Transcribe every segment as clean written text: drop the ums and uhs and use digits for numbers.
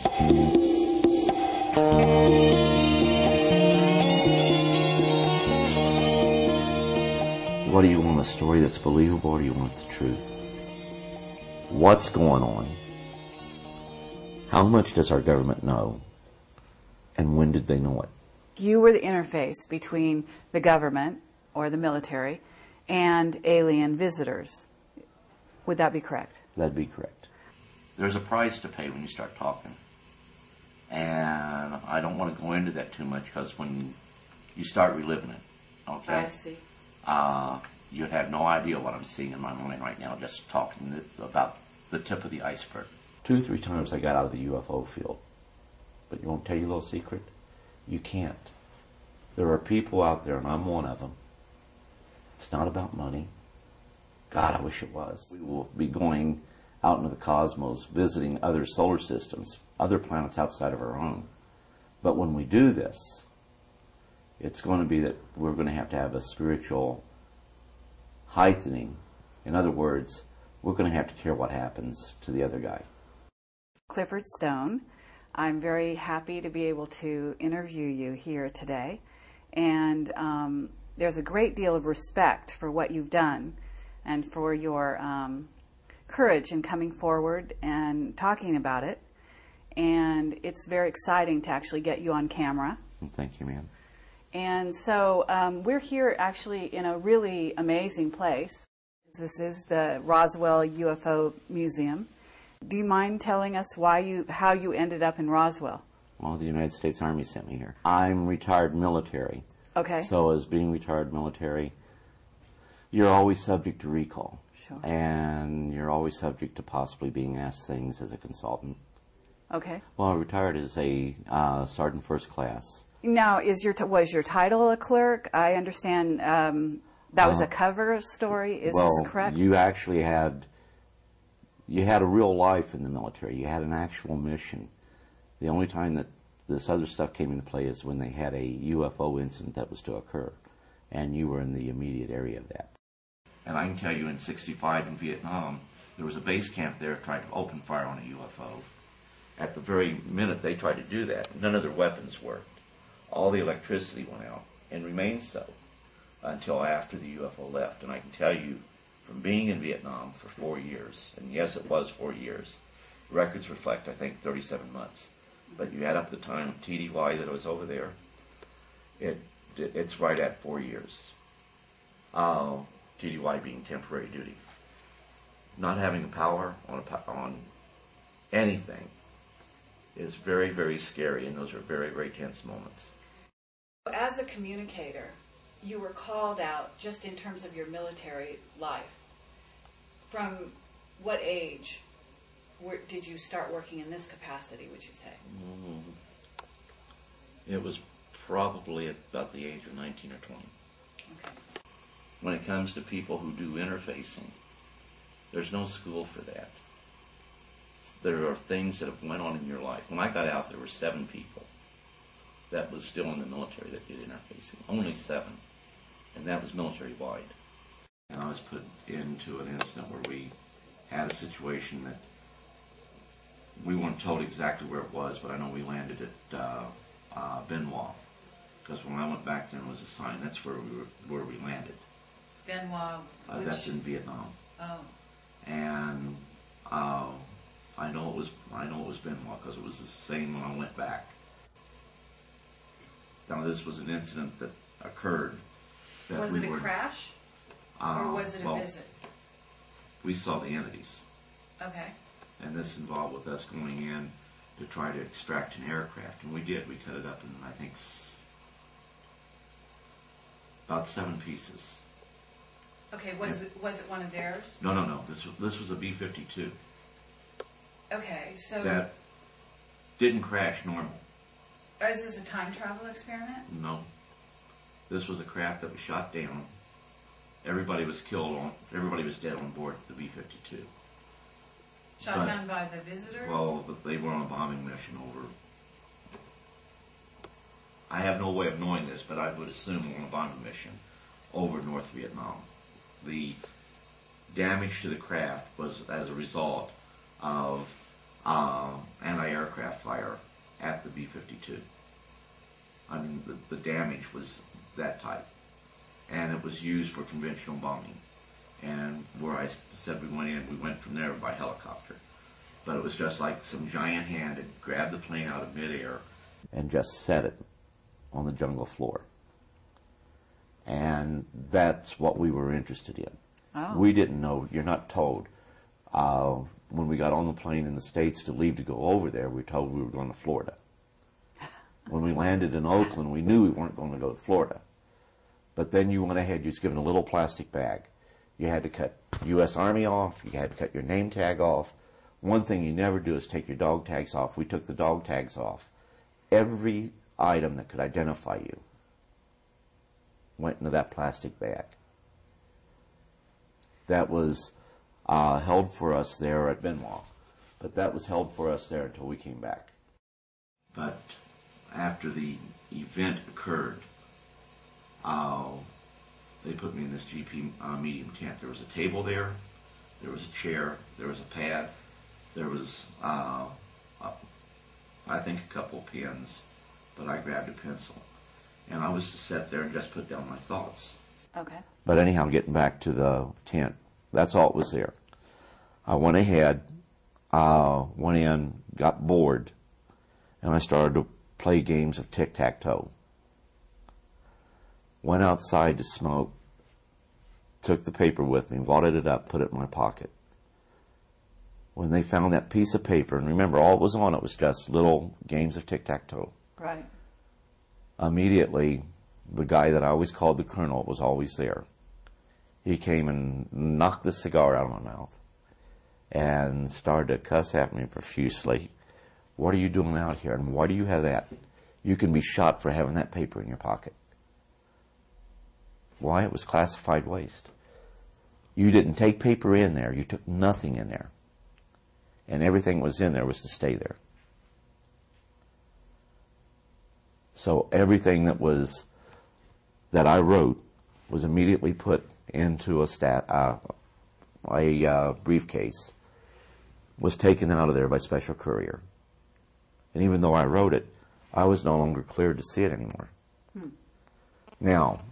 What do you want, a story that's believable, or do you want the truth? What's going on? How much does our government know? And when did they know it? You were the interface between the government, or the military, and alien visitors. Would that be correct? That'd be correct. There's a price to pay when you start talking. And I don't want to go into that too much, because when you start reliving it, okay? I see. You have no idea what I'm seeing in my mind right now just talking about the tip of the iceberg. 2 or 3 times I got out of the UFO field. But you won't tell you a little secret? You can't. There are people out there, and I'm one of them. It's not about money. God, I wish it was. We will be going out into the cosmos, visiting other solar systems, other planets outside of our own. But when we do this, it's going to be that we're going to have a spiritual heightening. In other words, we're going to have to care what happens to the other guy. Clifford Stone, I'm very happy to be able to interview you here today. And there's a great deal of respect for what you've done and for your courage in coming forward and talking about it. And it's very exciting to actually get you on camera. Thank you, ma'am. And so we're here actually in a really amazing place. This is the Roswell UFO Museum. Do you mind telling us how you ended up in Roswell? Well, the United States Army sent me here. I'm retired military. Okay. So as being retired military, you're always subject to recall. Sure. And you're always subject to possibly being asked things as a consultant. Okay. Well, I retired as a sergeant first class. Now, was your title a clerk? I understand that was a cover story. Is this correct? You actually had a real life in the military. You had an actual mission. The only time that this other stuff came into play is when they had a UFO incident that was to occur, and you were in the immediate area of that. And I can tell you in '65 in Vietnam, there was a base camp there trying to open fire on a UFO. At the very minute they tried to do that, none of their weapons worked. All the electricity went out, and remained so until after the UFO left. And I can tell you, from being in Vietnam for 4 years, and yes, it was 4 years, records reflect, I think, 37 months. But you add up the time of TDY that I was over there, it's right at 4 years. TDY being temporary duty. Not having the power on anything is very, very scary, and those are very, very tense moments. As a communicator, you were called out just in terms of your military life. From what age did you start working in this capacity, would you say? It was probably about the age of 19 or 20. Okay. When it comes to people who do interfacing, there's no school for that. There are things that have went on in your life. When I got out, there were 7 people that was still in the military that did interfacing. Only 7. And that was military-wide. And I was put into an incident where we had a situation that we weren't told exactly where it was, but I know we landed at Benoit. Because when I went back there and was assigned, that's where we landed. Benoit? That's in Vietnam. Oh. And I know it was Benoit because it was the same when I went back. Now this was an incident that occurred. Was it a crash? Or was it a visit? We saw the entities. Okay. And this involved with us going in to try to extract an aircraft. And we did. We cut it up in, I think, about 7 pieces. Okay, was it one of theirs? No. This was a B-52. Okay, so... That didn't crash normal. Is this a time travel experiment? No. This was a craft that was shot down. Everybody was dead on board the B-52. Shot down by the visitors? Well, they were on a bombing mission over... I have no way of knowing this, but I would assume on a bombing mission over North Vietnam. The damage to the craft was as a result of an anti-aircraft fire at the B-52. I mean, the damage was that type. And it was used for conventional bombing. And where I said we went from there by helicopter. But it was just like some giant hand had grabbed the plane out of midair and just set it on the jungle floor. And that's what we were interested in. Oh. We didn't know, you're not told. When we got on the plane in the States to leave to go over there, we were told we were going to Florida. When we landed in Oakland, we knew we weren't going to go to Florida. But then you went ahead, you was given a little plastic bag. You had to cut U.S. Army off, you had to cut your name tag off. One thing you never do is take your dog tags off. We took the dog tags off. Every item that could identify you went into that plastic bag. That was held for us there at Benoit, but that was held for us there until we came back. But after the event occurred, they put me in this GP medium tent. There was a table there was a chair, there was a pad, there was, I think, a couple of pens, but I grabbed a pencil. And I was to sit there and just put down my thoughts. Okay. But anyhow, getting back to the tent, that's all that was there. I went ahead, went in, got bored, and I started to play games of tic-tac-toe. Went outside to smoke, took the paper with me, wadded it up, put it in my pocket. When they found that piece of paper, and remember, all it was on it was just little games of tic-tac-toe. Right. Immediately, the guy that I always called the colonel was always there. He came and knocked the cigar out of my mouth and started to cuss at me profusely. What are you doing out here, and why do you have that? You can be shot for having that paper in your pocket. Why? It was classified waste. You didn't take paper in there. You took nothing in there. And everything that was in there was to stay there. So everything that I wrote was immediately put into a briefcase, was taken out of there by special courier. And even though I wrote it, I was no longer cleared to see it anymore. Now,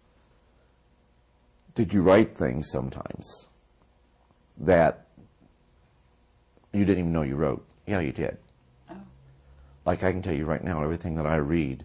did you write things sometimes that you didn't even know you wrote? Yeah, you did. Oh. Like I can tell you right now, everything that I read,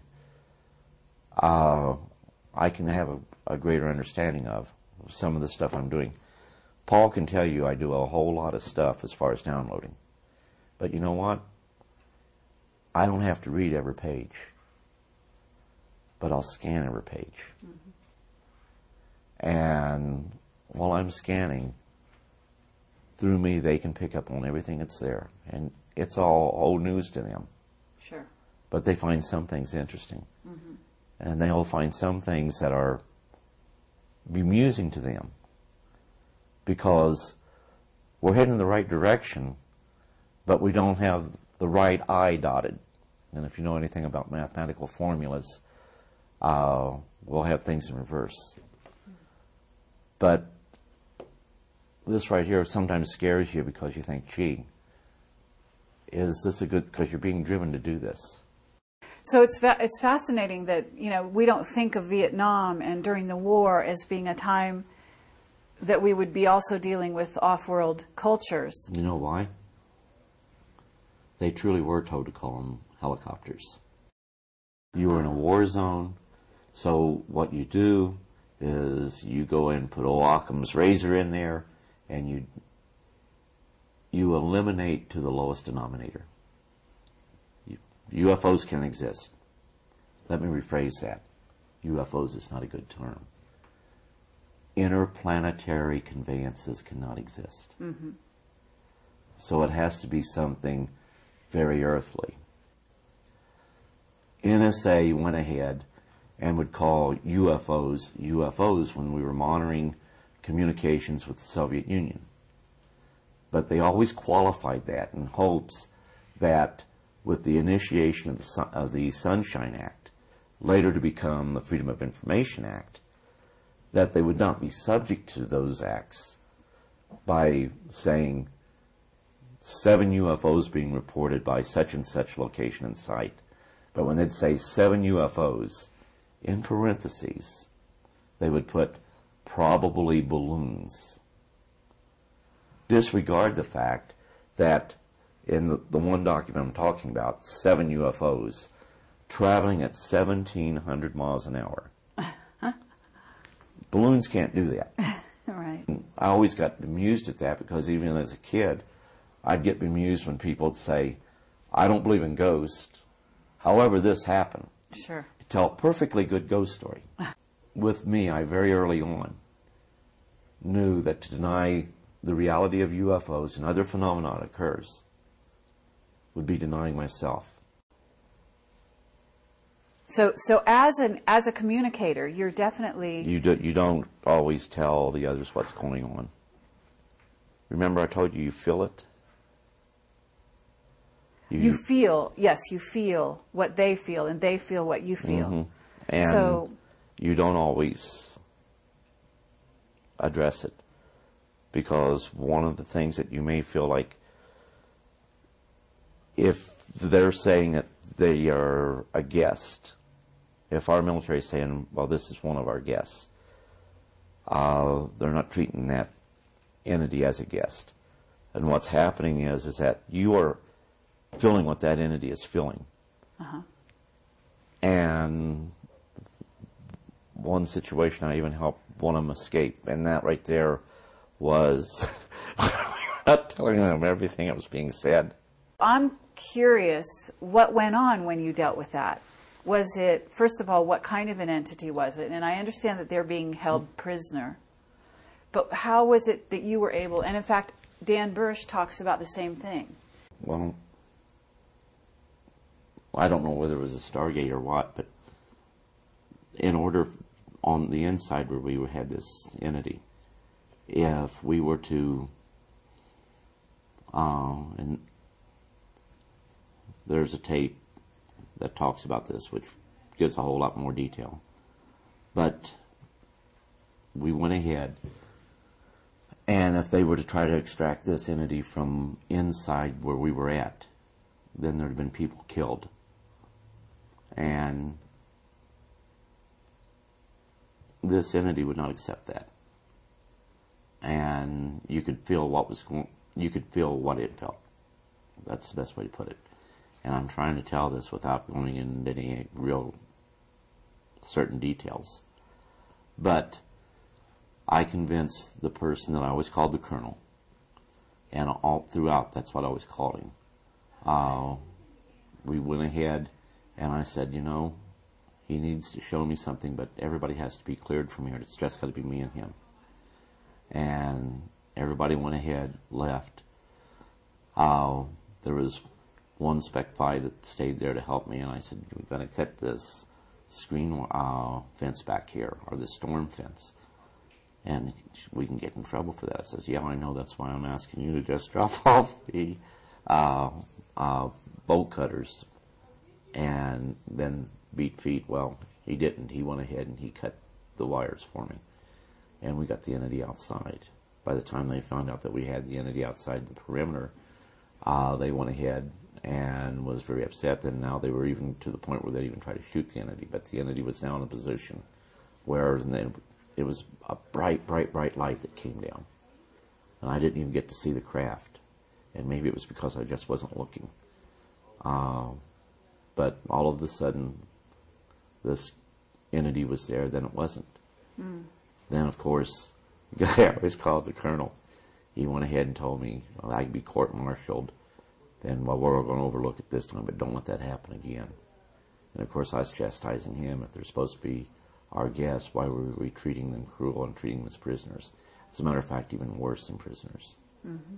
I can have a greater understanding of some of the stuff I'm doing. Paul can tell you I do a whole lot of stuff as far as downloading. But you know what? I don't have to read every page. But I'll scan every page. Mm-hmm. And while I'm scanning, through me they can pick up on everything that's there. And it's all old news to them. Sure. But they find some things interesting. Mm-hmm. And they'll find some things that are bemusing to them. Because we're heading in the right direction, but we don't have the right I dotted. And if you know anything about mathematical formulas, we'll have things in reverse. But this right here sometimes scares you because you think, gee, is this a good, because you're being driven to do this. So it's fascinating that, we don't think of Vietnam and during the war as being a time that we would be also dealing with off-world cultures. You know why? They truly were told to call them helicopters. You were in a war zone, so what you do is you go in and put old Occam's razor in there, and you eliminate to the lowest denominator. UFOs can exist. Let me rephrase that. UFOs is not a good term. Interplanetary conveyances cannot exist. Mm-hmm. So it has to be something very earthly. NSA went ahead and would call UFOs UFOs when we were monitoring communications with the Soviet Union. But they always qualified that in hopes that with the initiation of the Sunshine Act, later to become the Freedom of Information Act, that they would not be subject to those acts by saying 7 UFOs being reported by such and such location and site. But when they'd say 7 UFOs, in parentheses, they would put probably balloons. Disregard the fact that in the one document I'm talking about, 7 UFOs traveling at 1,700 miles an hour. Balloons can't do that. Right. I always got amused at that because even as a kid, I'd get bemused when people would say, I don't believe in ghosts. However, this happened. Sure. Tell a perfectly good ghost story. With me, I very early on knew that to deny the reality of UFOs and other phenomena that occurs would be denying myself. So as a communicator, you're definitely... You don't always tell the others what's going on. Remember I told you feel it? You feel, yes, you feel what they feel, and they feel what you feel. Mm-hmm. And so, you don't always address it. Because one of the things that you may feel like, if they're saying that they are a guest, if our military is saying, well, this is one of our guests, they're not treating that entity as a guest. And what's happening is that you are feeling what that entity is feeling. uh-huh. And one situation, I even helped one of them escape, and that right there was not telling them everything that was being said. I'm curious what went on when you dealt with that. Was it, first of all, what kind of an entity was it? And I understand that they're being held prisoner. But how was it that you were able, and in fact, Dan Bursch talks about the same thing. Well, I don't know whether it was a Stargate or what, but in order, on the inside where we had this entity, if we were to, and there's a tape that talks about this, which gives a whole lot more detail. But we went ahead, and if they were to try to extract this entity from inside where we were at, then there'd have been people killed. And this entity would not accept that. And you could feel what was going, you could feel what it felt. That's the best way to put it. And I'm trying to tell this without going into any real certain details. But I convinced the person that I always called the Colonel, and all throughout that's what I always called him. We went ahead and I said, you know, he needs to show me something, but everybody has to be cleared from here. It's just got to be me and him. And everybody went ahead, left. There was one Spec 5 that stayed there to help me, and I said, we've got to cut this screen fence back here, or this storm fence, and we can get in trouble for that. I says, yeah, I know, that's why I'm asking you to just drop off the bolt cutters and then beat feet. Well, he didn't. He went ahead and he cut the wires for me, and we got the entity outside. By the time they found out that we had the entity outside the perimeter, they went ahead and was very upset. And now they were even to the point where they even tried to shoot the entity. But the entity was now in a position where it was a bright, bright, bright light that came down. And I didn't even get to see the craft. And maybe it was because I just wasn't looking. But all of a sudden, this entity was there, then it wasn't. Mm. Then, of course, the guy I always called the Colonel, he went ahead and told me, well, I'd be court-martialed. Then, well, we're going to overlook it this time, but don't let that happen again. And, of course, I was chastising him. If they're supposed to be our guests, why were we treating them cruel and treating them as prisoners? As a matter of fact, even worse than prisoners. Mm-hmm.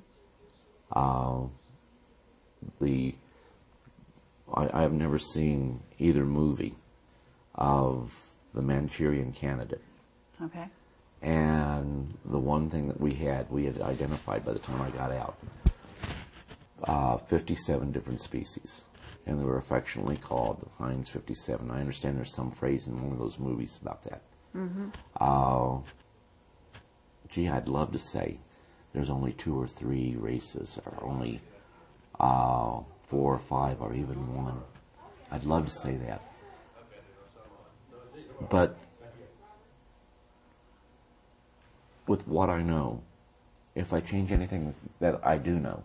I have never seen either movie of the Manchurian Candidate. Okay. And the one thing that we had identified by the time I got out, 57 different species. And they were affectionately called the Heinz 57. I understand there's some phrase in one of those movies about that. Mm-hmm. Gee, I'd love to say there's only 2 or 3 races, or only 4 or 5 or even 1. I'd love to say that. But with what I know, if I change anything that I do know,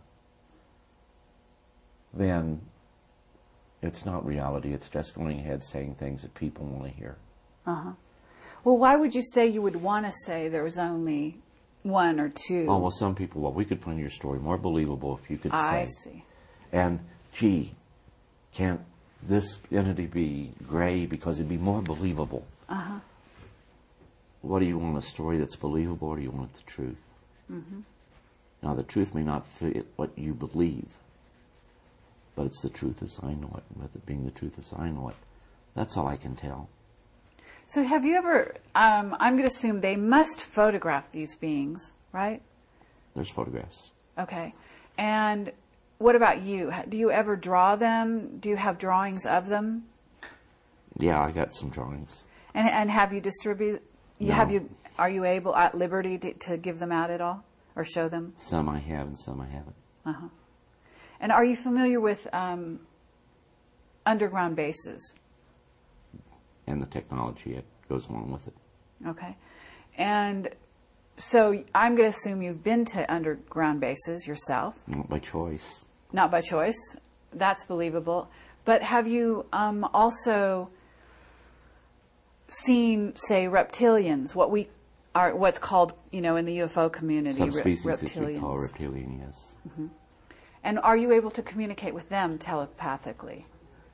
then it's not reality. It's just going ahead saying things that people want to hear. Uh-huh. Well, why would you say you would want to say there was only 1 or 2? Oh, well, some people, well, we could find your story more believable if you could say. I see. And, gee, can't this entity be gray because it'd be more believable? Uh-huh. What do you want, a story that's believable, or do you want the truth? Mm-hmm. Now, the truth may not fit what you believe, but it's the truth as I know it. With it being the truth as I know it, that's all I can tell. So have you ever, I'm going to assume they must photograph these beings, right? There's photographs. Okay. And what about you? Do you ever draw them? Do you have drawings of them? Yeah, I got some drawings. And have you distributed? No. Are you able at liberty to give them out at all or show them? Some I have and some I haven't. Uh-huh. And are you familiar with underground bases? And the technology that goes along with it. Okay. And so I'm going to assume you've been to underground bases yourself. Not by choice. Not by choice. That's believable. But have you also seen, say, reptilians, what's called, in the UFO community, Subspecies reptilians? that you call reptilian, yes. Mm-hmm. And are you able to communicate with them telepathically?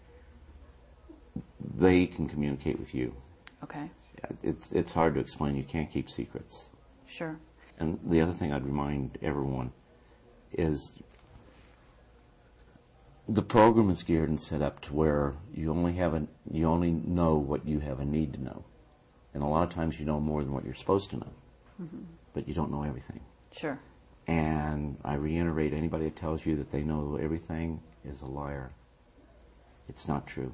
They can communicate with you. Okay. It's hard to explain. You can't keep secrets. Sure. And the other thing I'd remind everyone is the program is geared and set up to where you only know what you have a need to know. And a lot of times you know more than what you're supposed to know. Mm-hmm. But you don't know everything. Sure. And I reiterate, anybody that tells you that they know everything is a liar. It's not true.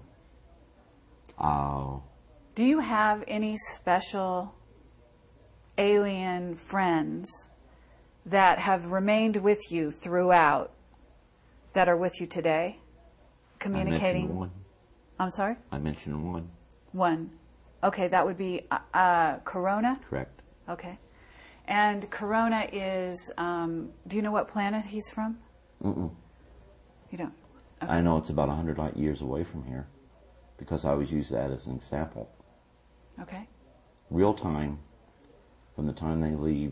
Do you have any special alien friends that have remained with you throughout, that are with you today, communicating? I mentioned one. I'm sorry? I mentioned one. One. Okay, that would be Corona? Correct. Okay. And Corona is, do you know what planet he's from? Mm-mm. You don't? Okay. I know it's about 100 light years away from here, because I always use that as an example. Okay. Real time, from the time they leave,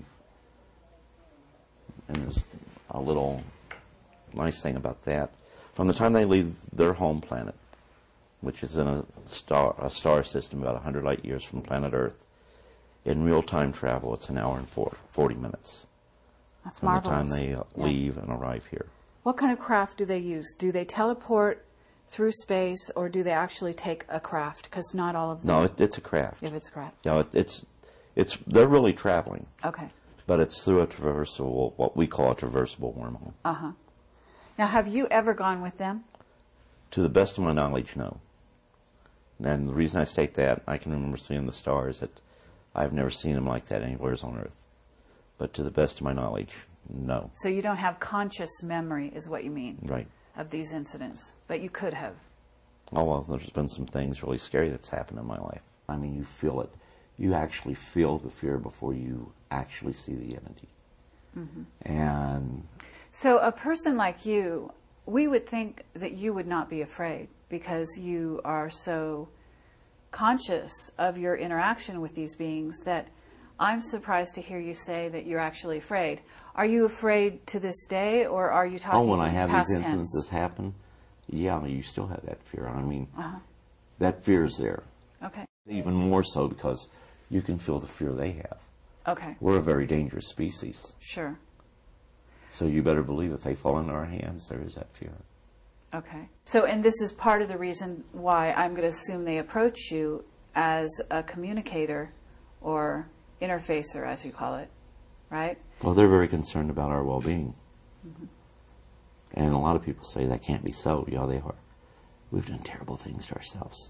and there's a little nice thing about that, from the time they leave their home planet, which is in a star system about 100 light years from planet Earth, in real-time travel, it's an hour and 40 minutes. That's from marvelous. the time they leave and arrive here. What kind of craft do they use? Do they teleport through space, or do they actually take a craft? Because not all of them. No, it's a craft. If it's a craft. No, they're really traveling. Okay. But it's through a traversable, what we call a traversable wormhole. Uh-huh. Now, have you ever gone with them? To the best of my knowledge, no. And the reason I state that, I can remember seeing the stars, that I've never seen them like that anywhere on Earth. But to the best of my knowledge, no. So you don't have conscious memory, is what you mean? Right. Of these incidents. But you could have. Oh, well, there's been some things really scary that's happened in my life. I mean, you feel it. You actually feel the fear before you actually see the entity. Mm-hmm. And so a person like you, we would think that you would not be afraid because you are so conscious of your interaction with these beings that I'm surprised to hear you say that you're actually afraid. Are you afraid to this day, or are you talking when I have past these tense? incidences happen, yeah, you still have that fear. I mean, that fear is there. Okay. Even more so because you can feel the fear they have. Okay. We're a very dangerous species. Sure. So you better believe if they fall into our hands, there is that fear. Okay. So, and this is part of the reason why I'm going to assume they approach you as a communicator or interfacer, as you call it, right? Well, they're very concerned about our well-being. Mm-hmm. And a lot of people say that can't be so. Yeah, they are. We've done terrible things to ourselves.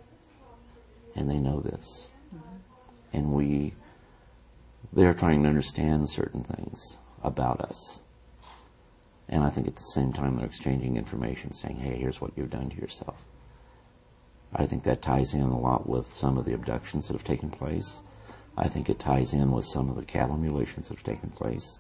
And they know this. Mm-hmm. And they're trying to understand certain things about us. And I think at the same time they're exchanging information saying, hey, here's what you've done to yourself. I think that ties in a lot with some of the abductions that have taken place. I think it ties in with some of the cattle mutilations that have taken place.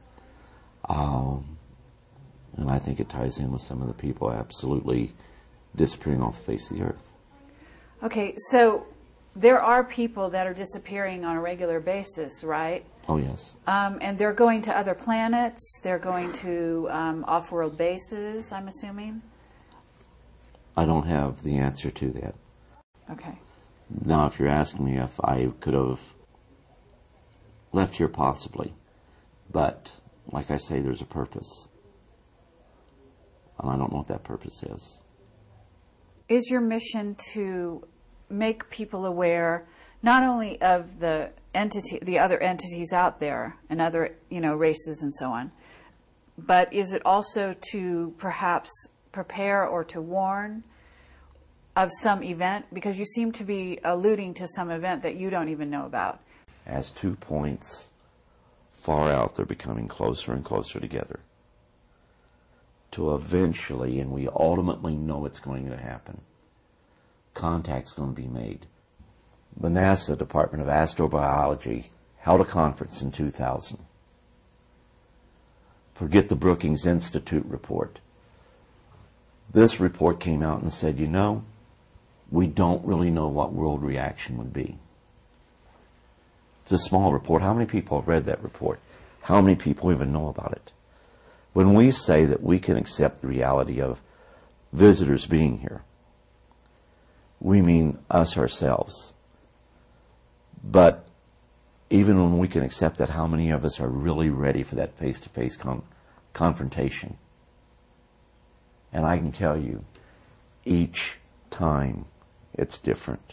And I think it ties in with some of the people absolutely disappearing off the face of the earth. Okay, so there are people that are disappearing on a regular basis, right? Oh, yes. And they're going to other planets, they're going to off-world bases, I'm assuming? I don't have the answer to that. Okay. Now, if you're asking me if I could have left here, possibly. But, like I say, there's a purpose. And I don't know what that purpose is. Is your mission to make people aware not only of the other entities out there and other, races and so on, but is it also to perhaps prepare or to warn of some event? Because you seem to be alluding to some event that you don't even know about. As 2 points far out, they're becoming closer and closer together. To eventually, and we ultimately know it's going to happen, contact's going to be made. The NASA Department of Astrobiology held a conference in 2000. Forget the Brookings Institute report. This report came out and said, we don't really know what world reaction would be. It's a small report. How many people have read that report? How many people even know about it? When we say that we can accept the reality of visitors being here, we mean us ourselves. But even when we can accept that, how many of us are really ready for that face-to-face confrontation? And I can tell you, each time it's different.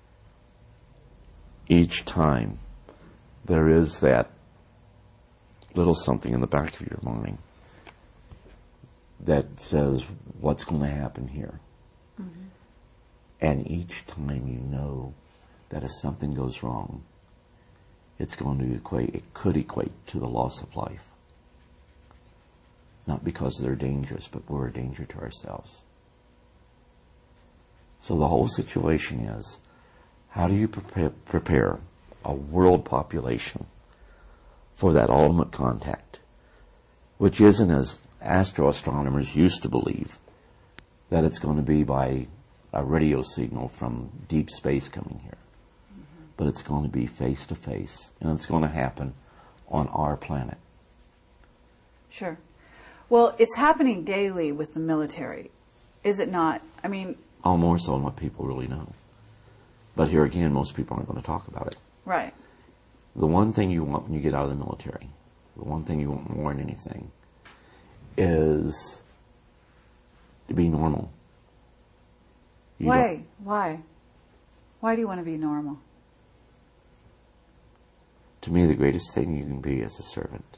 Each time there is that little something in the back of your mind that says, what's going to happen here? Mm-hmm. And each time you know that if something goes wrong, it could equate to the loss of life. Not because they're dangerous, but we're a danger to ourselves. So the whole situation is, how do you prepare a world population for that ultimate contact, which isn't, as astroastronomers used to believe, that it's going to be by a radio signal from deep space coming here. Mm-hmm. But it's going to be face to face, and it's going to happen on our planet. Sure. Well, it's happening daily with the military, is it not? I mean... Oh, more so than what people really know. But here again, most people aren't going to talk about it. Right. The one thing you want when you get out of the military, the one thing you want more than anything, is to be normal. Why? Why? Why do you want to be normal? To me, the greatest thing you can be is a servant.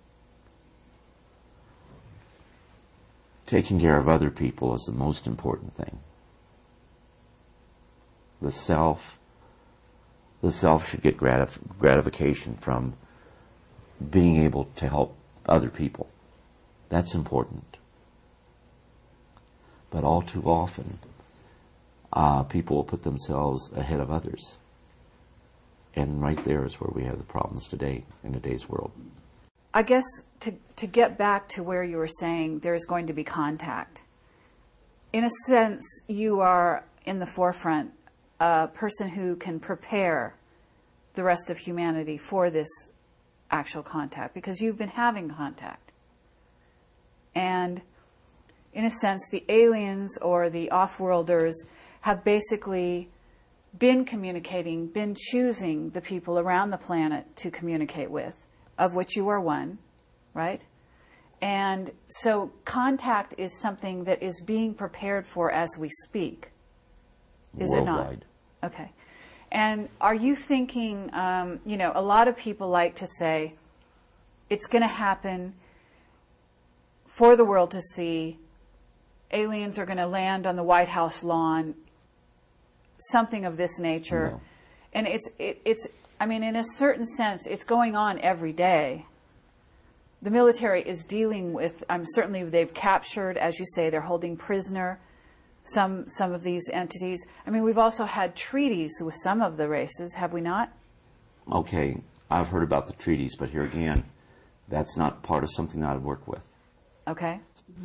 Taking care of other people is the most important thing. The self should get gratification from being able to help other people. That's important. But all too often, people will put themselves ahead of others. And right there is where we have the problems today, in today's world. I guess to get back to where you were saying there's going to be contact, in a sense, you are in the forefront, a person who can prepare the rest of humanity for this actual contact, because you've been having contact. And in a sense, the aliens or the off-worlders have basically been communicating, been choosing the people around the planet to communicate with, of which you are one, right? And so contact is something that is being prepared for as we speak. Is it not? Worldwide. Okay. And are you thinking, a lot of people like to say, it's going to happen for the world to see, aliens are going to land on the White House lawn, something of this nature. No. And it's in a certain sense, it's going on every day. the military is dealing with, certainly they've captured, as you say, they're holding prisoner some of these entities. I mean, we've also had treaties with some of the races, have we not? Okay, I've heard about the treaties, but here again, that's not part of something that I'd work with. Okay.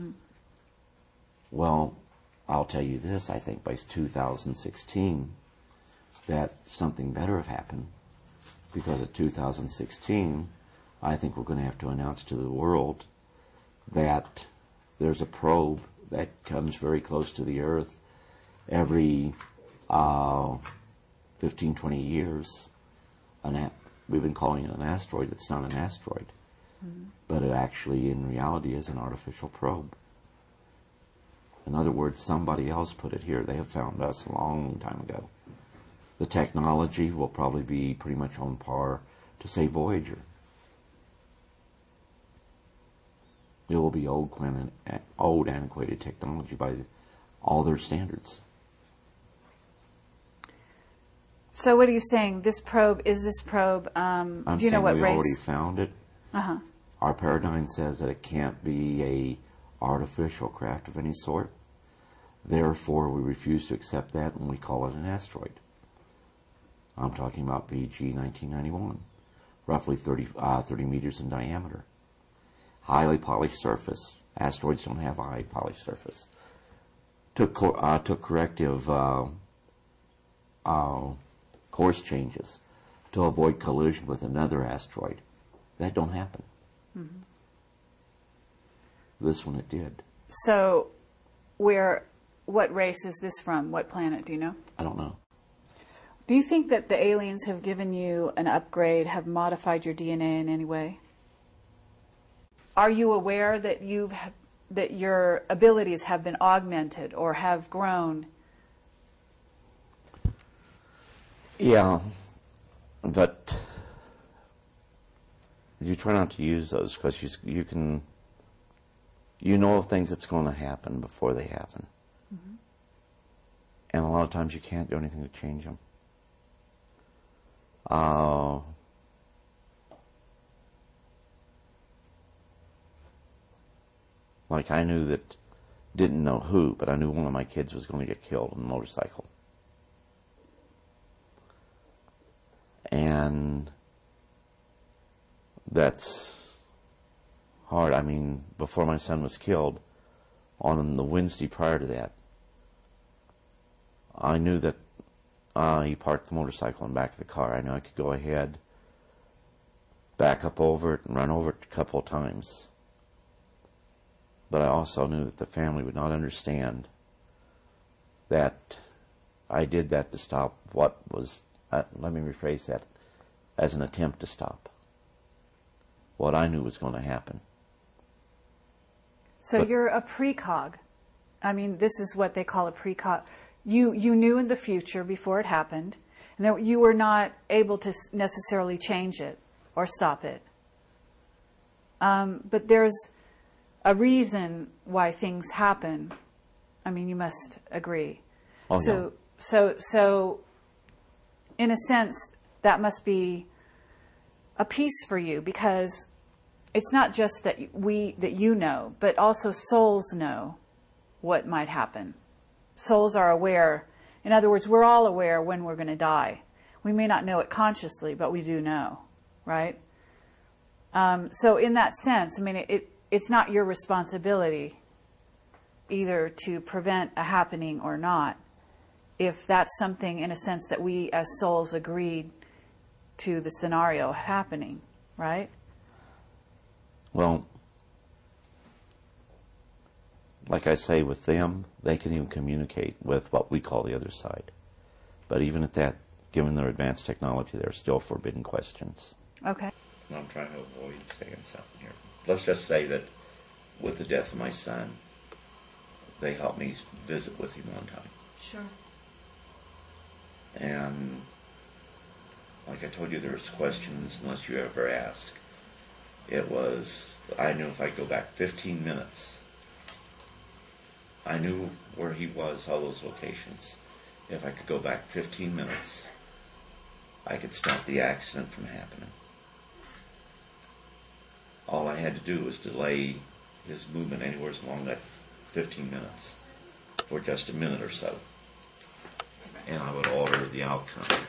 Well, I'll tell you this, I think by 2016 that something better have happened, because of 2016, I think we're going to have to announce to the world that there's a probe that comes very close to the Earth every 15, 20 years. We've been calling it an asteroid. It's not an asteroid. But it actually, in reality, is an artificial probe. In other words, somebody else put it here. They have found us a long time ago. The technology will probably be pretty much on par to, say, Voyager. It will be old, antiquated technology by all their standards. So what are you saying? This probe, do you know what we race? Already found it. Our paradigm says that it can't be a artificial craft of any sort. Therefore, we refuse to accept that and we call it an asteroid. I'm talking about BG 1991, roughly 30 meters in diameter. Highly polished surface. Asteroids don't have a high polished surface. Took corrective course changes to avoid collision with another asteroid. That don't happen. This one it did. So, what race is this from? What planet, do you know? I don't know. Do you think that the aliens have given you an upgrade, have modified your DNA in any way? Are you aware that that your abilities have been augmented or have grown? Yeah, but you try not to use those because you know of things that's going to happen before they happen. And a lot of times you can't do anything to change them. Like I knew that, didn't know who, but I knew one of my kids was going to get killed on a motorcycle. And that's hard. I mean, before my son was killed, on the Wednesday prior to that, I knew that he parked the motorcycle in the back of the car. I knew I could go ahead, back up over it, and run over it a couple of times. But I also knew that the family would not understand that I did that to stop what was, let me rephrase that, as an attempt to stop what I knew was going to happen. So you're a precog. I mean, this is what they call a precog. You knew in the future before it happened, and that you were not able to necessarily change it or stop it. But there's a reason why things happen. I mean, you must agree. Oh, so, yeah. So, in a sense, that must be a piece for you, because it's not just that you know, but also souls know what might happen. Souls are aware. In other words, we're all aware when we're going to die. We may not know it consciously, but we do know, right? So in that sense, I mean, it's not your responsibility either to prevent a happening or not, if that's something, in a sense, that we as souls agreed to the scenario happening, right? Well, like I say, with them, they can even communicate with what we call the other side. But even at that, given their advanced technology, there are still forbidden questions. Okay. I'm trying to avoid saying something here. Let's just say that with the death of my son, they helped me visit with him one time. Sure. And like I told you, there's questions unless you ever ask. It was, I knew if I go back 15 minutes, I knew where he was, all those locations. If I could go back 15 minutes, I could stop the accident from happening. all I had to do was delay his movement anywhere along that 15 minutes for just a minute or so. And I would alter the outcome.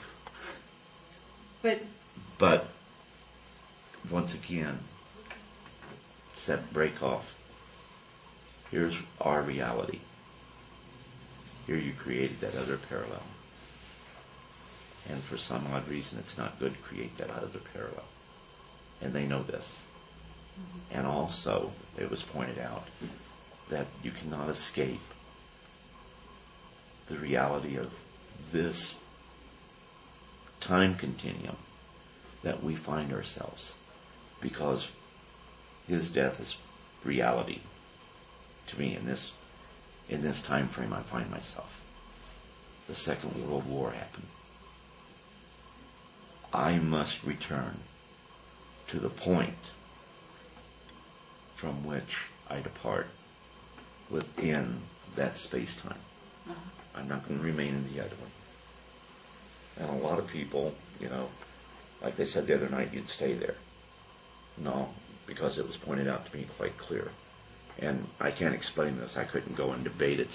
But once again, set break off. Here's our reality. Here you created that other parallel. And for some odd reason, it's not good to create that other parallel. And they know this. Mm-hmm. And also, it was pointed out that you cannot escape the reality of this time continuum that we find ourselves, because his death is reality to me in this time frame I find myself. The Second World War happened. I must return to the point from which I depart within that space-time. Uh-huh. I'm not going to remain in the other one. And a lot of people, like they said the other night, you'd stay there. No, because it was pointed out to me quite clear. And I can't explain this. I couldn't go and debate it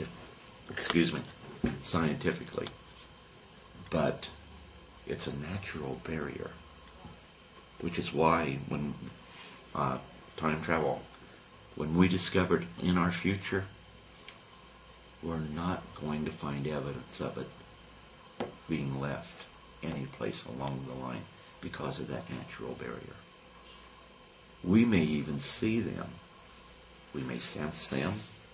scientifically. But it's a natural barrier, which is why when time travel, when we discovered in our future, we're not going to find evidence of it being left any place along the line because of that natural barrier. We may even see them. We may sense them.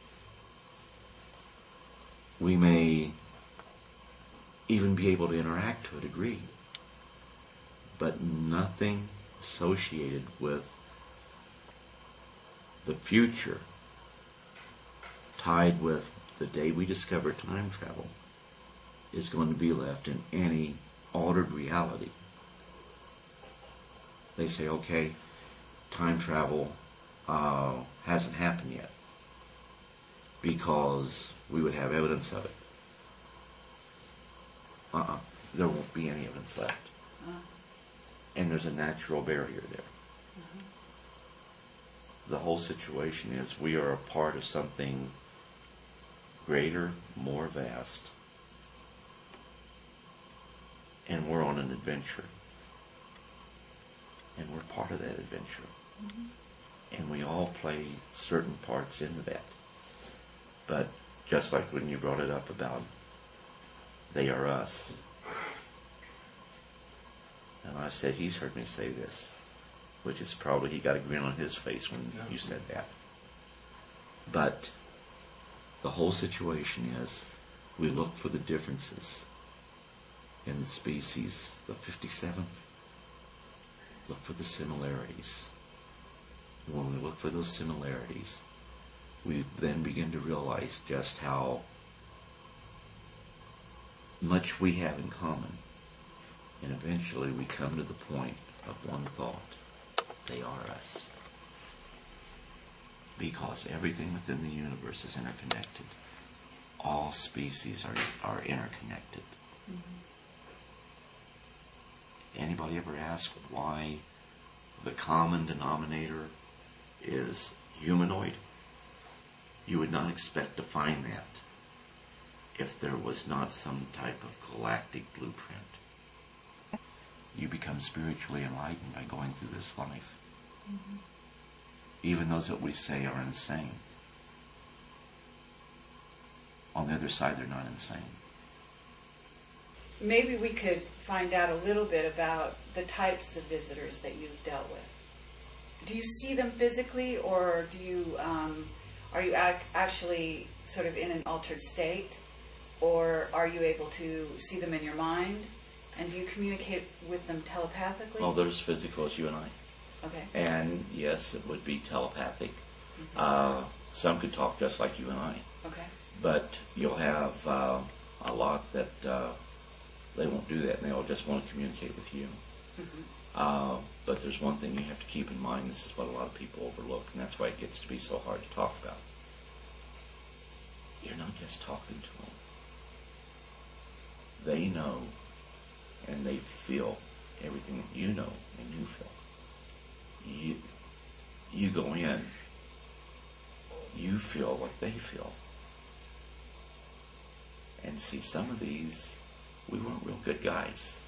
We may even be able to interact to a degree. But nothing associated with the future tied with the day we discover time travel is going to be left in any altered reality. They say, okay, time travel hasn't happened yet because we would have evidence of it. There won't be any evidence left. And there's a natural barrier there. Mm-hmm. The whole situation is we are a part of something greater, more vast, and we're on an adventure. And we're part of that adventure. Mm-hmm. And we all play certain parts into that. But just like when you brought it up about they are us, and I said, he's heard me say this, which is probably he got a grin on his face when you said that. But the whole situation is we look for the differences in the species, the 57. Look for the similarities. When we look for those similarities, we then begin to realize just how much we have in common. And eventually we come to the point of one thought. They are us. Because everything within the universe is interconnected. All species are interconnected. Mm-hmm. Anybody ever ask why the common denominator is humanoid? You would not expect to find that if there was not some type of galactic blueprint. You become spiritually enlightened by going through this life. Mm-hmm. Even those that we say are insane. On the other side, they're not insane. Maybe we could find out a little bit about the types of visitors that you've dealt with. Do you see them physically, or do you are you actually sort of in an altered state, or are you able to see them in your mind? And do you communicate with them telepathically? Well, there's physical as you and I. Okay. And yes, it would be telepathic. Mm-hmm. Some could talk just like you and I. Okay. But you'll have a lot that they won't do that, and they'll just want to communicate with you. Mm-hmm. But there's one thing you have to keep in mind. This is what a lot of people overlook, and that's why it gets to be so hard to talk about. You're not just talking to them. They know, and they feel everything that you know and you feel. you go in, you feel what they feel. And see, some of these, we weren't real good guys.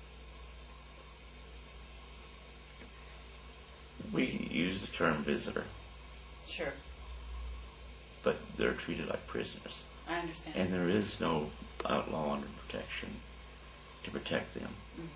We use the term visitor. Sure. But they're treated like prisoners. I understand. And there is no law under protection to protect them.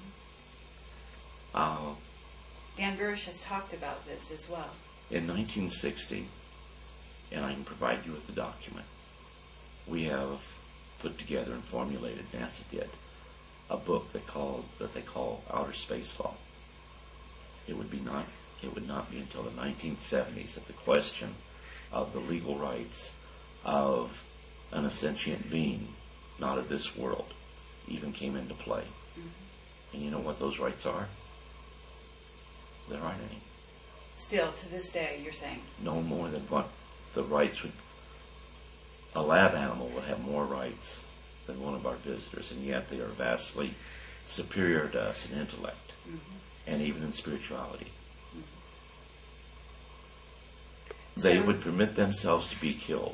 Mm-hmm. Dan Gersh has talked about this as well. In 1960, and I can provide you with the document, we have put together and formulated, NASA did, a book that they call Outer Space Law. It would not be until the 1970s that the question of the legal rights of an sentient being, not of this world, even came into play. Mm-hmm. And you know what those rights are? There aren't any. Still, to this day, you're saying? No more than what the rights would... A lab animal would have more rights than one of our visitors, and yet they are vastly superior to us in intellect, mm-hmm. and even in spirituality. Mm-hmm. They would permit themselves to be killed.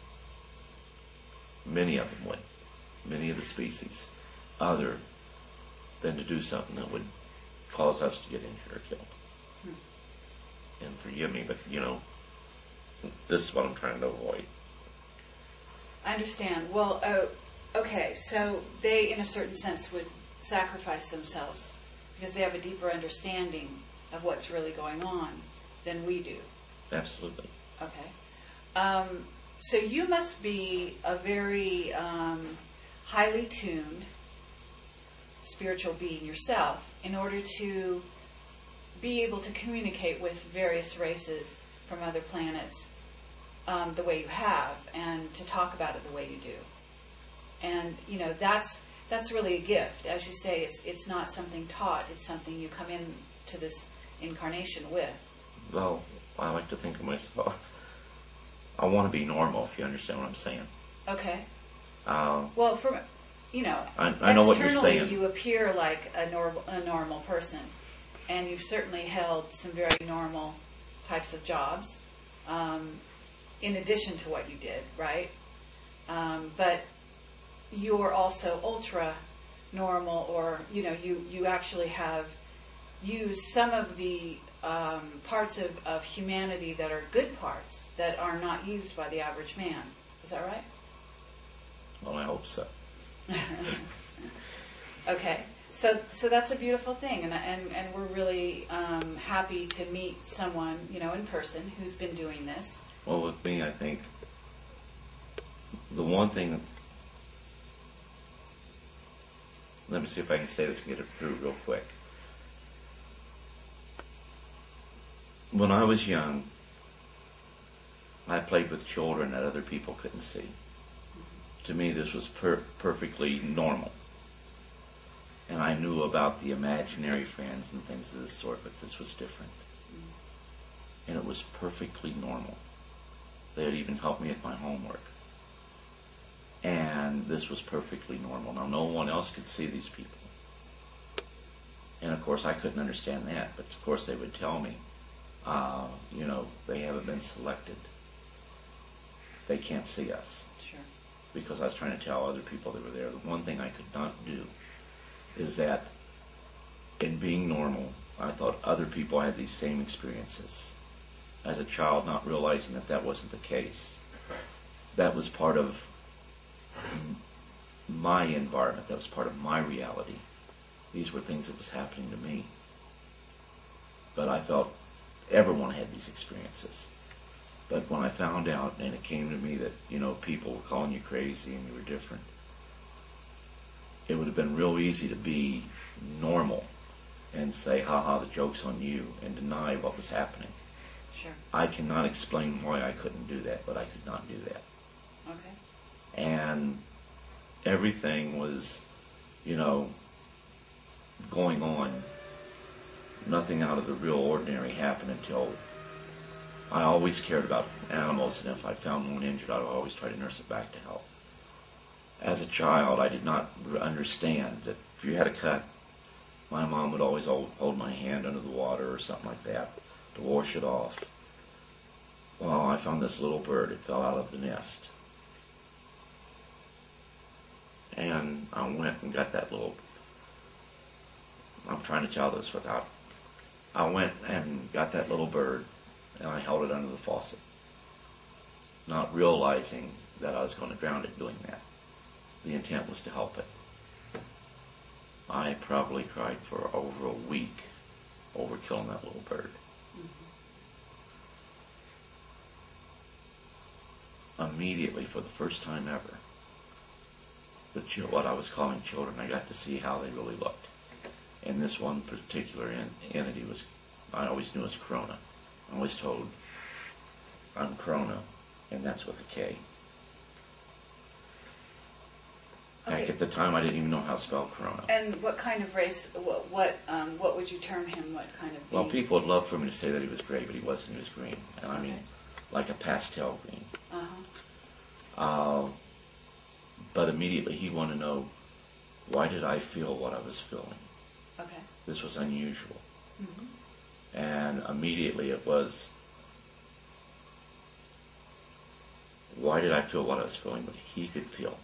Many of them would. Many of the species. Other than to do something that would cause us to get injured or killed. Hmm. And forgive me, but, this is what I'm trying to avoid. I understand. Well, okay, so they, in a certain sense, would sacrifice themselves because they have a deeper understanding of what's really going on than we do. Absolutely. Okay. So you must be a very highly tuned spiritual being yourself in order to be able to communicate with various races from other planets the way you have, and to talk about it the way you do. And that's really a gift. As you say, it's not something taught. It's something you come into this incarnation with. Well, I like to think of myself. I want to be normal, if you understand what I'm saying. Okay. Well, from I know what you're saying. Externally, you appear like a normal person, and you've certainly held some very normal types of jobs, in addition to what you did, right? But you're also ultra normal, or you actually have used some of the parts of humanity that are good parts that are not used by the average man. Is that right? Well, I hope so. Okay, so that's a beautiful thing, and we're really happy to meet someone in person who's been doing this. Well, with me, I think the one thing that, let me see if I can say this and get it through real quick. When I was young, I played with children that other people couldn't see. To me, this was perfectly normal. And I knew about the imaginary friends and things of this sort, but this was different. And it was perfectly normal. They had even helped me with my homework. And this was perfectly normal. Now, no one else could see these people. And, of course, I couldn't understand that. But, of course, they would tell me, they haven't been selected. They can't see us. Sure. Because I was trying to tell other people that were there. The one thing I could not do is that in being normal, I thought other people had these same experiences. As a child, not realizing that wasn't the case. That was part of my environment. That was part of my reality. These were things that was happening to me. But I felt everyone had these experiences. But when I found out, and it came to me that, people were calling you crazy and you were different, it would have been real easy to be normal and say, ha, the joke's on you, and deny what was happening. Sure. I cannot explain why I couldn't do that, but I could not do that. Okay. And everything was, going on. Nothing out of the real ordinary happened until I always cared about animals, and if I found one injured, I would always try to nurse it back to health. As a child, I did not understand that if you had a cut, my mom would always hold my hand under the water or something like that to wash it off. Well, I found this little bird. It fell out of the nest. And I went and got that little... I'm trying to tell this without... I went and got that little bird, and I held it under the faucet, not realizing that I was going to drown it doing that. The intent was to help it. I probably cried for over a week over killing that little bird. Immediately, for the first time ever, what I was calling children, I got to see how they really looked. And this one particular entity was, I always knew as Corona. I always told, I'm Corona, and that's with a K. Okay. Back at the time, I didn't even know how to spell Corona. And what kind of race, what would you term him, what kind of being? Well, people would love for me to say that he was gray, but he wasn't. He was green. And I mean, like a pastel green. But immediately he wanted to know, why did I feel what I was feeling? Okay. This was unusual. And immediately it was, why did I feel what I was feeling, but he could feel?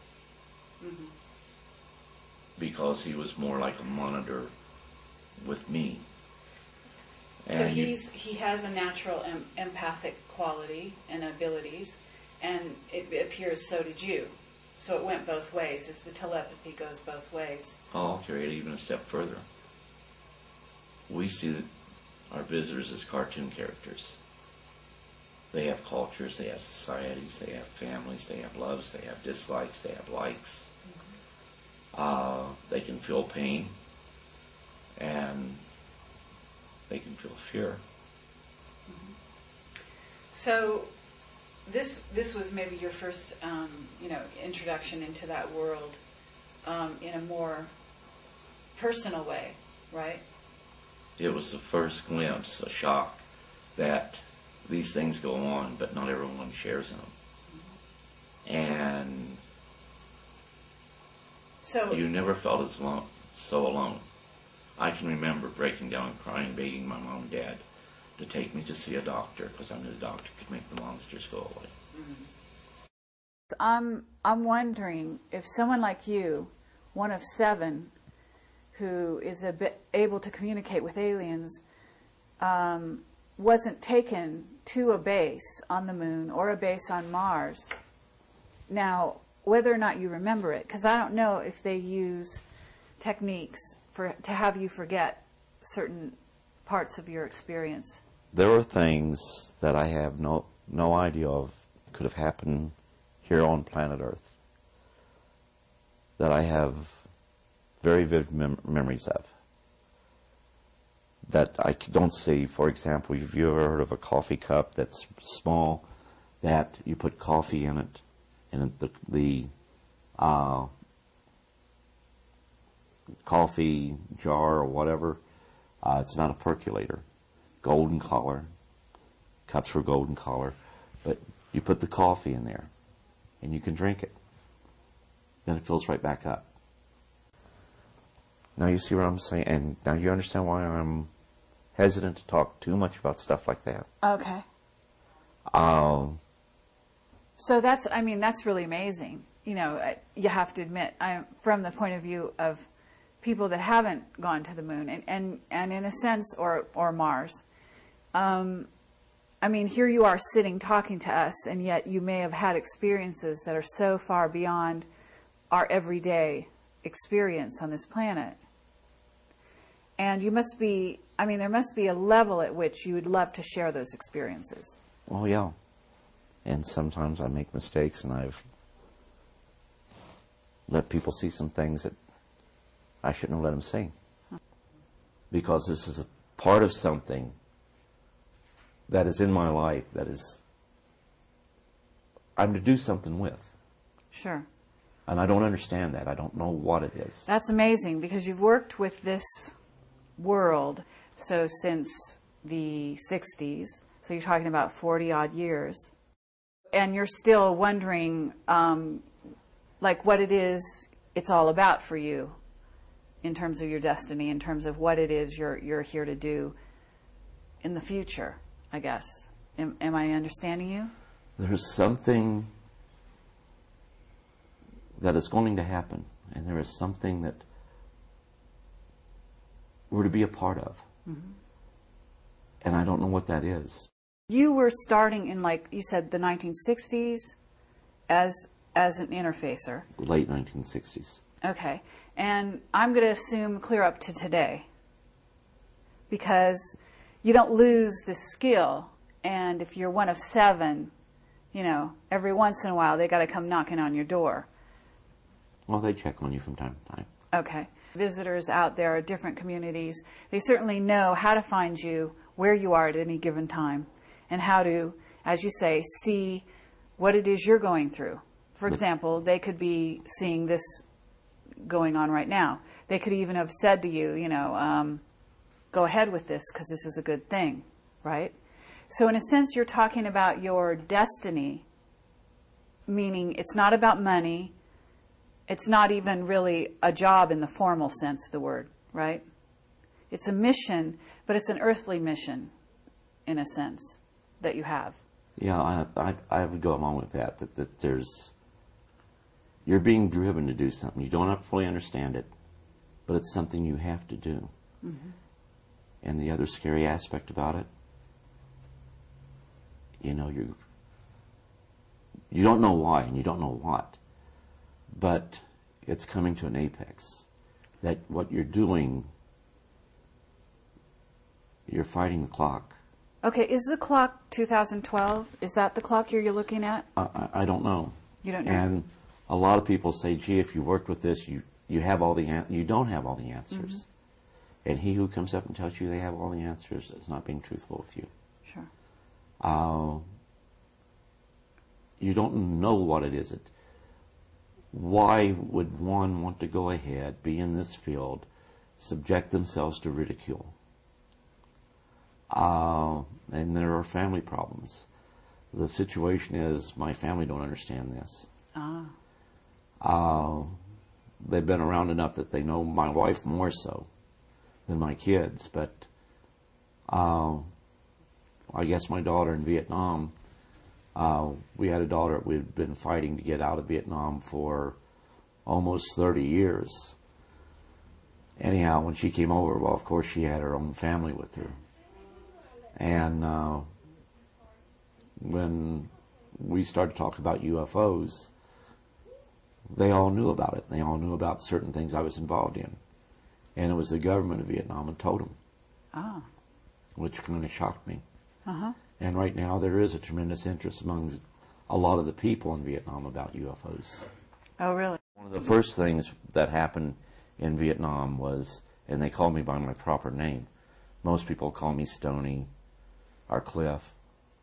Because he was more like a monitor with me. And so he has a natural empathic quality and abilities, and it appears so did you. So it went both ways, as the telepathy goes both ways. I'll carry it even a step further. We see our visitors as cartoon characters. They have cultures, they have societies, they have families, they have loves, they have dislikes, they have likes. They can feel pain, and they can feel fear. So this was maybe your first, introduction into that world in a more personal way, right? It was the first glimpse, a shock, that these things go on, but not everyone shares in them. And so you never felt so alone. I can remember breaking down and crying, begging my mom and dad to take me to see a doctor, because I knew the doctor could make the monsters go away. I'm wondering if someone like you, one of 7, who is able to communicate with aliens, wasn't taken to a base on the moon or a base on Mars. Now, whether or not you remember it, because I don't know if they use techniques to have you forget certain parts of your experience. There are things that I have no idea of could have happened here on planet Earth that I have very vivid memories of, that I don't see. For example, have you ever heard of a coffee cup that's small, that you put coffee in it, and the coffee jar or whatever, it's not a percolator, golden color, cups were golden color, but you put the coffee in there and you can drink it. Then it fills right back up. Now you see what I'm saying, and now you understand why I'm hesitant to talk too much about stuff like that. Okay. So that's really amazing. You have to admit, from the point of view of people that haven't gone to the moon and in a sense, or Mars. Here you are sitting talking to us, and yet you may have had experiences that are so far beyond our everyday experience on this planet. And you must be, there must be a level at which you would love to share those experiences. Oh, yeah. And sometimes I make mistakes, and I've let people see some things that I shouldn't have let them see. Because this is a part of something that is in my life that is, I'm to do something with. Sure. And I don't understand that. I don't know what it is. That's amazing, because you've worked with this world since the 60s. So you're talking about 40-odd years. And you're still wondering, what it is it's all about for you in terms of your destiny, in terms of what it is you're here to do in the future, I guess. Am I understanding you? There's something that is going to happen, and there is something that we're to be a part of. Mm-hmm. And I don't know what that is. You were starting in, like you said, the 1960s as an interfacer. Late 1960s. Okay. And I'm going to assume clear up to today, because you don't lose the skill. And if you're one of 7, you know, every once in a while they got to come knocking on your door. Well, they check on you from time to time. Okay. Visitors out there at different communities, they certainly know how to find you, where you are at any given time, and how to, as you say, see what it is you're going through. For example, they could be seeing this going on right now. They could even have said to you, you know, go ahead with this because this is a good thing, right? So in a sense, you're talking about your destiny, meaning it's not about money. It's not even really a job in the formal sense of the word, right? It's a mission, but it's an earthly mission, in a sense, that you have. Yeah, I would go along with that there's, you're being driven to do something. You don't fully understand it, but it's something you have to do. Mm-hmm. And the other scary aspect about it, you know, you don't know why and you don't know what, but it's coming to an apex. That what you're doing, you're fighting the clock. Okay, is the clock 2012? Is that the clock you're looking at? I don't know. You don't know? And a lot of people say, gee, if you worked with this, you have all the you don't have all the answers. Mm-hmm. And he who comes up and tells you they have all the answers is not being truthful with you. Sure. You don't know what it is. Why would one want to go ahead, be in this field, subject themselves to ridicule? And there are family problems. The situation is my family don't understand this. They've been around enough that they know my wife more so than my kids, but I guess my daughter in Vietnam, we had a daughter we'd been fighting to get out of Vietnam for almost 30 years. Anyhow, when she came over, well, of course she had her own family with her. And when we started to talk about UFOs, they all knew about it. They all knew about certain things I was involved in. And it was the government of Vietnam that told them, which kind of shocked me. Uh-huh. And right now there is a tremendous interest among a lot of the people in Vietnam about UFOs. Oh, really? One of the first things that happened in Vietnam was, and they called me by my proper name. Most people call me Stoney or Cliff.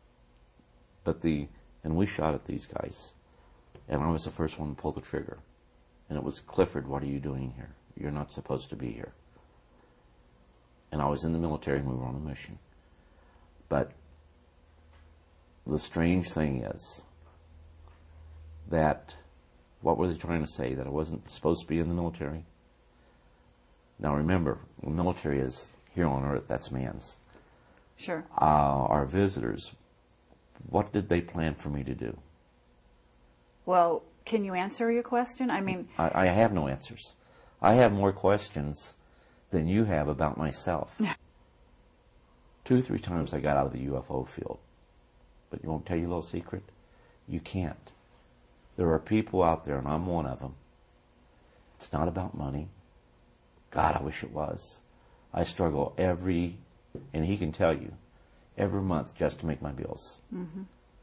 And we shot at these guys. And I was the first one to pull the trigger. And it was, Clifford, what are you doing here? You're not supposed to be here. And I was in the military and we were on a mission. But the strange thing is that, what were they trying to say? That I wasn't supposed to be in the military? Now remember, the military is here on Earth, that's man's. Sure. Our visitors, what did they plan for me to do? Well, can you answer your question? I mean... I have no answers. I have more questions than you have about myself. 2 or 3 times I got out of the UFO field. But you won't tell you a little secret? You can't. There are people out there, and I'm one of them. It's not about money. God, I wish it was. I struggle and he can tell you, every month just to make my bills. Mm-hmm.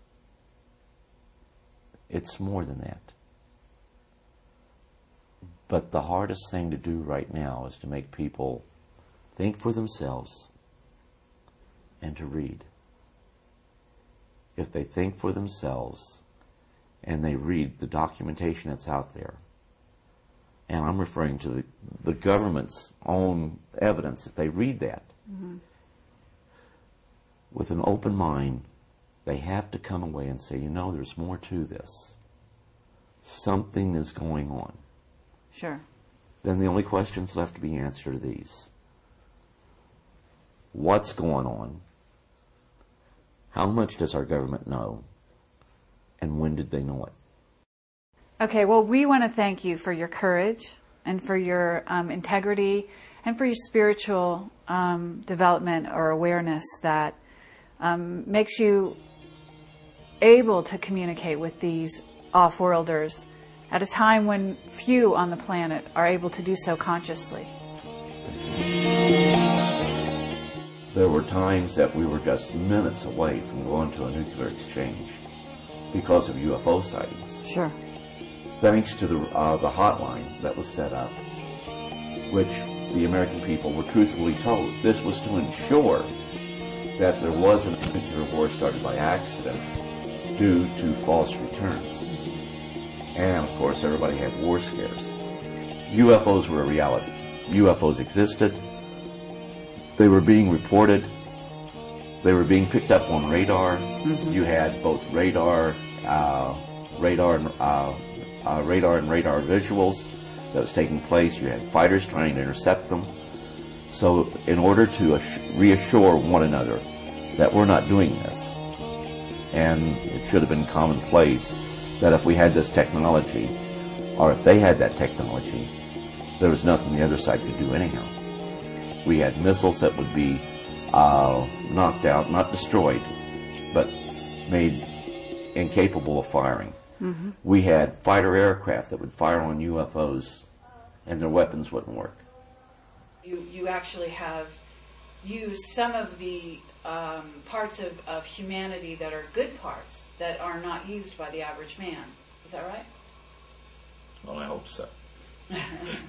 It's more than that. But the hardest thing to do right now is to make people think for themselves and to read. If they think for themselves and they read the documentation that's out there, and I'm referring to the government's own evidence, if they read that, mm-hmm. with an open mind, they have to come away and say, you know, there's more to this. Something is going on. Sure. Then the only questions left to be answered are these. What's going on? How much does our government know? And when did they know it? Okay, well, we want to thank you for your courage and for your integrity and for your spiritual development or awareness that makes you able to communicate with these off-worlders at a time when few on the planet are able to do so consciously. There were times that we were just minutes away from going to a nuclear exchange because of UFO sightings. Sure. Thanks to the hotline that was set up, which the American people were truthfully told. This was to ensure that there wasn't a nuclear war started by accident due to false returns. And, of course, everybody had war scares. UFOs were a reality. UFOs existed. They were being reported. They were being picked up on radar. Mm-hmm. You had both radar and radar visuals that was taking place. You had fighters trying to intercept them. So in order to reassure one another that we're not doing this, and it should have been commonplace that if we had this technology, or if they had that technology, there was nothing the other side could do anyhow. We had missiles that would be knocked out, not destroyed, but made incapable of firing. Mm-hmm. We had fighter aircraft that would fire on UFOs and their weapons wouldn't work. You actually have used some of the parts of humanity that are good parts that are not used by the average man. Is that right? Well, I hope so.